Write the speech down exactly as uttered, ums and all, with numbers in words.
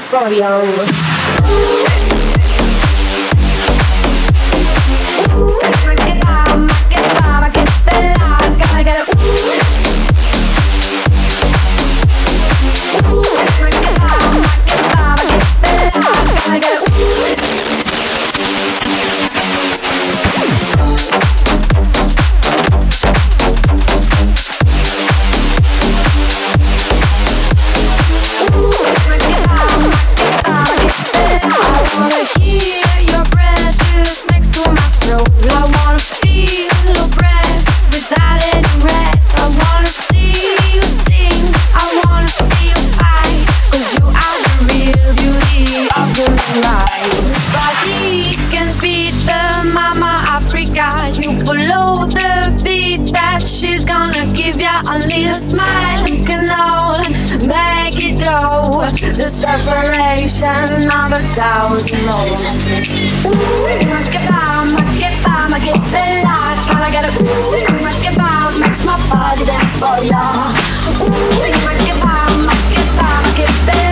for the young. Separation of a thousand more. Ooh, ma che fa, ma che fa, ma che bella. All I gotta ooh, ma che fa, makes my body dance for ya. Ooh, ma che fa, ma che fa, ma che bella.